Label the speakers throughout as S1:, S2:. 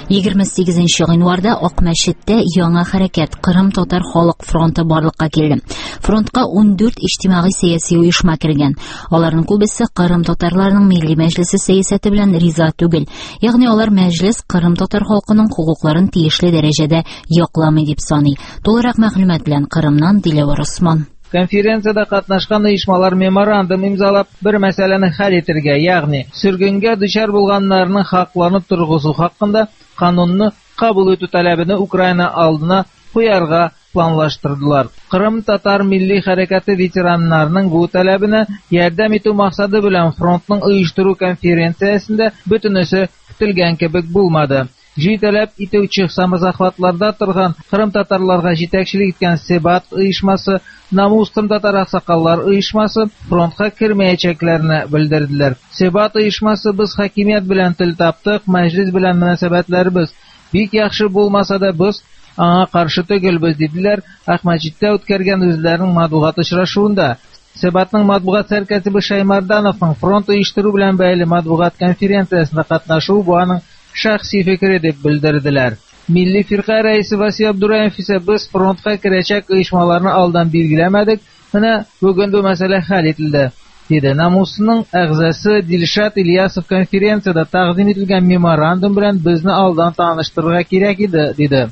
S1: 28 гыйнварда Акмәчеттә яңа хәрәкәт Кырым Татар Халык фронты барлыкка килде. Фронтка 14 иҗтимагый сәяси оешма кергән. Аларның күбесе Кырым татарларының милли мәҗлесе сәясәте белән риза түгел. Ягъни алар мәҗлес Кырым татар халкының хукукларын тиешле дәрәҗәдә якламый дип саный. Толырак мәгълүмат белән Кырымнан Диләвар Усман.
S2: Конференцияда катнашкан оешмалар меморандум имзалап, бер мәсьәләне хәл итәргә, ягъни сөргенгә дучар булганнарның хакларын торгызу хакында канунны кабул итү таләбен Украина алдына куярга планлаштырдылар. Кырым татар милли хәрәкәте ветераннарының бу таләбенә ярдәм итү максаты белән фронтның оештыру конференциясендә бөтенесе көтелгән кебек булмады. Җитәләп итүче самозахватларда торган Кырым татарларга җитәкчелек иткән Себат оешмасы, Намустым татар аксакаллар оешмасы фронтка кермәячәкләрне белдерделәр. Себат оешмасы без хакимият белән тел таптык, мәҗлес белән мөнәсәбәтләребез бик яхшы булмаса да без аңа каршы түгелбез диделәр Акмәчеттә үткәргән үзләренең матбугат очрашуында. Себатның матбугат сәркәтибе Шаймардановның фронт оештыру белән бәйле матбугат конференциясендә катнашу бу аның шәхси фикере дип белдерделәр. Милли фирка рәисе Васий Абдураев исә без фронтка керәчәк оешмаларны алдан билгеләмәдек, менә бүген бу мәсьәлә хәл ителде, диде. Намусның әгъзасы Дилшат Ильясов конференцияда тәкъдим ителгән меморандум белән безне алдан таныштырырга кирәк иде, диде.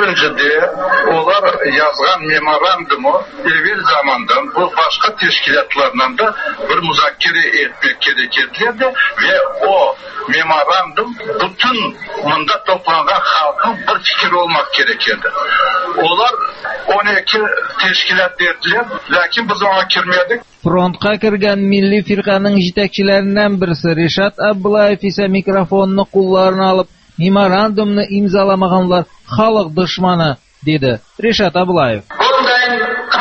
S3: Олар yazgan memorandumı evvel zamandan bu başka teşkilatlarla da bir müzakere etmek gerekirdi ve o memorandum bütün bunda toplanan halkın bir fikir olmak gerekirdi. Olar 12 teşkilat dediler, lakin biz ona girmedik.
S2: Frontga kirgan milli firqaning җитәкчеләреннән берсе Ришат Аббулаев исә микрофонны кулларына алып, memorandumны имзаламаганлар халык дошманы, dedi Reşat Abulayev.
S3: Bundan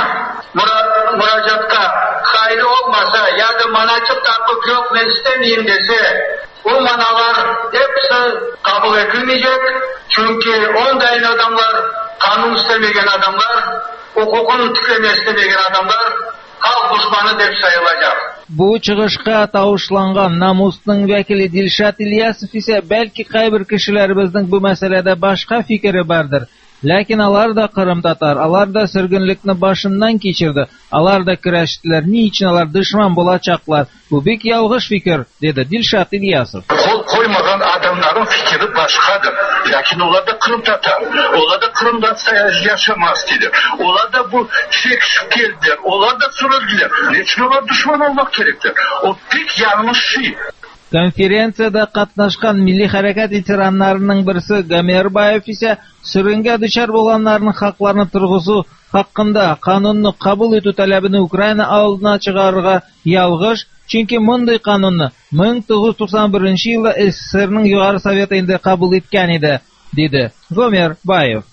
S3: müracaatka hayri olmasa ya da manacık takkuk yok ben istemeyeyim dese o manalar hepsi kabul edilmeyecek. Çünkü ondayın adamlar kanun istemeyen adamlar, hukukun tükleme istemeyen adamlar halk düşmanı dep sayılacak.
S2: Bu чыгышка тавышланган Намустның вәкиле Дилшат Ильясов исә бәлки кайбер кешеләребезнең бу мәсьәләдә башка фикере бардыр. Ләкин алар да Кырым татар, алар да сөргенлекне башыннан кичерде, алар да көрәштеләр, ни өчен алар дошман булачаклар. Бу бик ялгыш фикер, dedi Дилшат Ильясов.
S3: Kol koymadan adamların fikri başkadır. Lakin onlar da Kırım tatar. Onlar da Kırım'da yaşamaz dedi. Onlar da bu şek geldiler. Onlar da sürüldüler. Niçin onlar düşman olmak gerektir? O pek yanlış şey.
S2: Конференцияда катнашкан милли хәрәкәт ветераннарының берсе Гамербаев исә сөргенгә дучар булганнарның хакларын торгызу хакында канунны кабул итү таләбен Украина алдына чыгарырга ялгыш, чөнки мондый канунны 1991 елда СССРның Югары Советы инде кабул иткән иде, диде Гамербаев.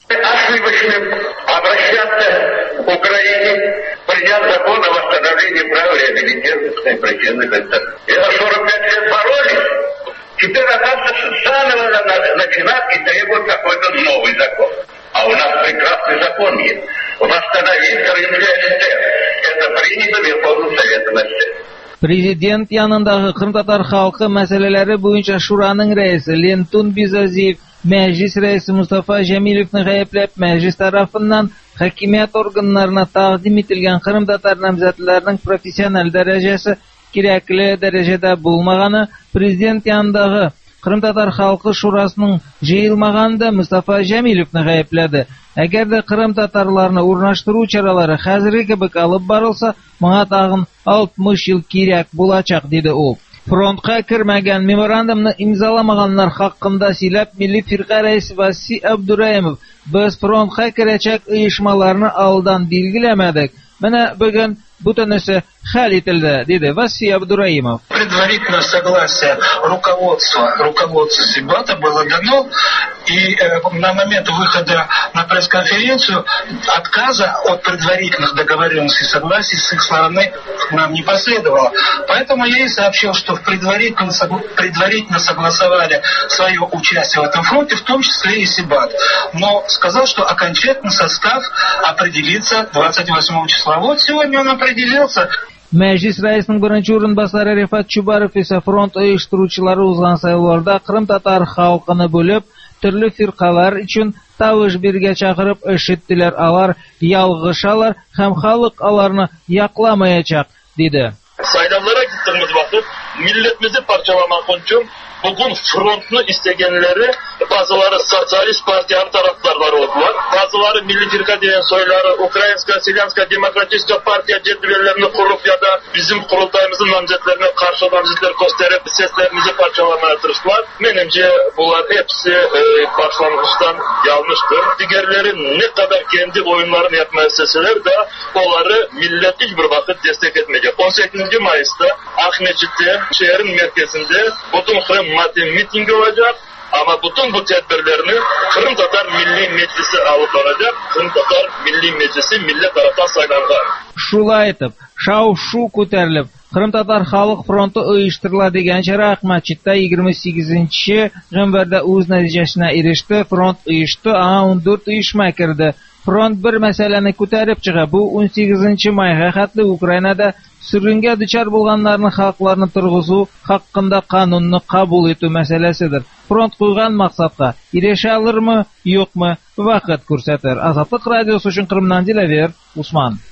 S3: Принят закон о восстановлении прав реабилитированной причинных. Это 45 лет боролись. Теперь, оказывается, заново начинать и требует какой-то новый закон. А у нас прекрасный закон есть. Восстановить Крымский СССР. Это принято Верховным Советом СССР.
S2: Президент янындагы Кырым татар халкы мәсьәләләре буенча шураның рәисе Лентун Бизазиев, мәҗлес рәисе Мустафа Җәмилевне гаепләп, мәҗлес тарафыннан хакимият органнарына тәкъдим ителгән Кырым татар намзәтләренең профессиональ дәрәҗәсе кирәкле дәрәҗәдә булмаганы, президент янындагы Кырым татар халкы шурасының җыелмаганда Мустафа Җәмилевне гаепләде. Әгәр дә Кырым татарларны урнаштыру чаралары хәзерге кебек алып барылса, моңа тагын 60 ел кирәк булачак, диде ул. Фронтка кермәгән меморандумны имзаламаганнар хакында сөйләп милли фирка рәисе Васий Абдураев, без фронтка керәчәк оешмаларны алдан билгеләмәдек. Менә бүген бөтенесе хәл ителде, диде Васий Абдураимов.
S3: Предварительное согласие руководства Себата было дано, и на момент выхода на пресс-конференцию отказа от предварительных договоренностей и согласий с их стороны нам не последовало. Поэтому я и сообщил, что предварительно согласовали свое участие в этом фронте, в том числе и Себат. Но сказал, что окончательный состав определится 28 числа. Вот сегодня он определился.
S2: Мәҗлес рәисенең беренче урынбасары Рифат Чубаров исә фронт оештыручылары узган сайлауларда Кырым татар халкыны бүлеп, türlü firqalar için тавыш биргә чакырып эшеттеләр. Алар ялгышалар һәм халык аларны якламаячак, диде.
S4: Saylamlara gittiğimiz vakit milletimizi parçalamak için bugün frontunu isteyenleri bazıları Sosyalist Partiyanın taraftarları oldular. Bazıları Milli Firqa diyen soyları Ukrayinska, Silyanska, Demokratiska Partiya cedvellerini kurup ya da bizim kurultayımızın namzetlerine karşı namzetler gösterip seslerimizi parçalamaya tırıştılar. Benimce bunlar hepsi başlangıçtan yanlıştır. Diğerleri ne kadar kendi oyunlarını yapmaya isteseler de onları millet hiçbir vakit destek etmeyecek. 18. Mayıs'ta Akmeçit'te şehrin merkezinde bütün Kırım mitingi olacak. Ama bütün bu tedbirlerini Kırım Tatar Milli Meclisi alıp alacak. Kırım Tatar Milli Meclisi millet tarafından saylangan.
S2: Шулай итеп, шау-шу күтәрелеп, Кырым Татар Халык фронты оештырыла дигән чара Акмачитта 28 гыйнварда үз нәтиҗәсенә иреште. Фронт оешты, аңа 14 оешма керде. Фронт бер мәсьәләне күтәреп чыга. Бу 18 майга хәтле Украинада sürgüngә дучар булганнарның хакларын торгызу хакында канунны кабул итү мәсьәләседер. Фронт куйган максатка ирешә алырмы, юкмы, вакыт күрсәтер. Азатлык радиосы өчен Кырымнан Диләвер, Усман.